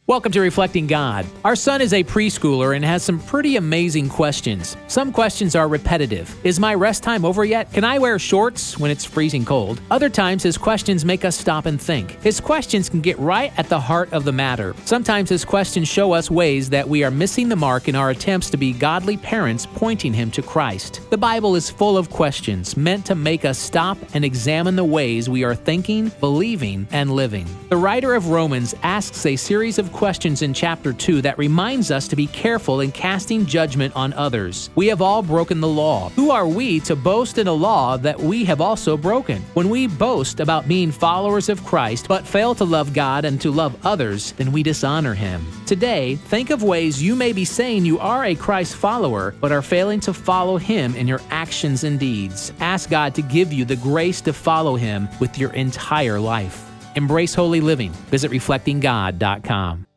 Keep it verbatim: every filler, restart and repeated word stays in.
Welcome to Reflecting God. Our son is a preschooler and has some pretty amazing questions. Some questions are repetitive. Is my rest time over yet? Can I wear shorts when it's freezing cold? Other times his questions make us stop and think. His questions can get right at the heart of the matter. Sometimes his questions show us ways that we are missing the mark in our attempts to be godly parents pointing him to Christ. The Bible is full of questions meant to make us stop and examine the ways we are thinking, believing, and living. The writer of Romans asks a series of questions in chapter two that reminds us to be careful in casting judgment on others. We have all broken the law. Who are we to boast in a law that we have also broken? When we boast about being followers of Christ but fail to love God and to love others, then we dishonor Him. Today, think of ways you may be saying you are a Christ follower but are failing to follow Him in your actions and deeds. Ask God to give you the grace to follow Him with your entire life. Embrace holy living. Visit reflecting god dot com.